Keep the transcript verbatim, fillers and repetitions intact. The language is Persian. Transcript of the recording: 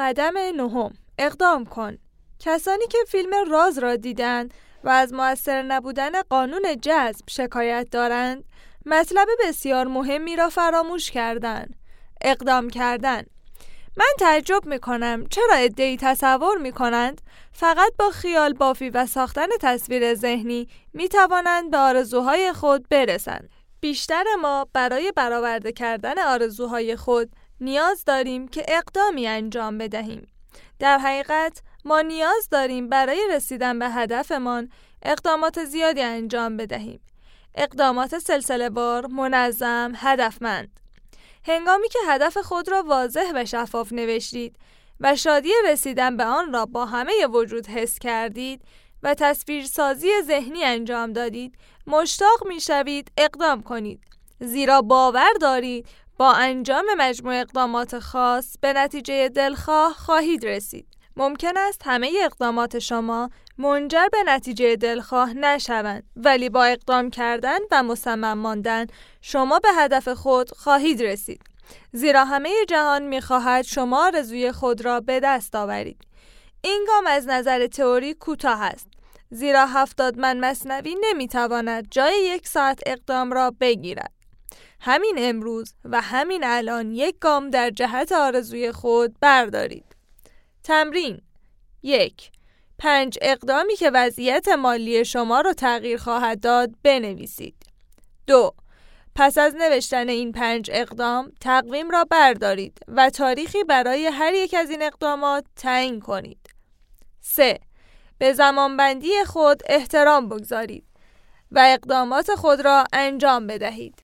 قدم نهم، اقدام کن. کسانی که فیلم راز را دیدند و از مؤثر نبودن قانون جذب شکایت دارند، مطلب بسیار مهمی را فراموش کردند: اقدام کردن. من تعجب می‌کنم چرا عده‌ای تصور می‌کنند فقط با خیال بافی و ساختن تصویر ذهنی می‌توانند به آرزوهای خود برسند. بیشتر ما برای برآورده کردن آرزوهای خود نیاز داریم که اقدامی انجام بدهیم. در حقیقت ما نیاز داریم برای رسیدن به هدفمان اقدامات زیادی انجام بدهیم. اقدامات سلسله‌وار، منظم، هدفمند. هنگامی که هدف خود را واضح و شفاف نوشتید و شادی رسیدن به آن را با همه وجود حس کردید و تصویرسازی ذهنی انجام دادید، مشتاق می‌شوید اقدام کنید، زیرا باور دارید با انجام مجموع اقدامات خاص به نتیجه دلخواه خواهید رسید. ممکن است همه اقدامات شما منجر به نتیجه دلخواه نشوند، ولی با اقدام کردن و مصمم ماندن شما به هدف خود خواهید رسید، زیرا همه جهان می‌خواهد شما آرزوی خود را به دست آورید. این گام از نظر تئوری کوتاه است، زیرا هفتاد من مثنوی نمی‌تواند جای یک ساعت اقدام را بگیرد. همین امروز و همین الان یک گام در جهت آرزوی خود بردارید. تمرین یک. پنج اقدامی که وضعیت مالی شما را تغییر خواهد داد بنویسید. دو. پس از نوشتن این پنج اقدام تقویم را بردارید و تاریخی برای هر یک از این اقدامات تعیین کنید. سه. به زمانبندی خود احترام بگذارید و اقدامات خود را انجام بدهید.